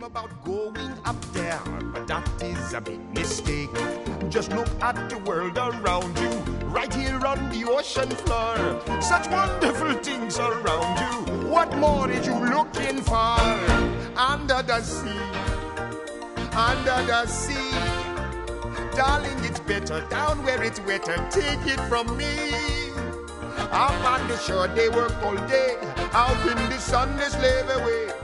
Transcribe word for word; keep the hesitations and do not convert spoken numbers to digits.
dream about going up there, but that is a big mistake. Just look at the world around you, right here on the ocean floor. Such wonderful things around you. What more is you looking for? Under the sea, under the sea. Darling, it's better down where it's wetter. Take it from me. Up on the shore they work all day, out in the sun they slave away.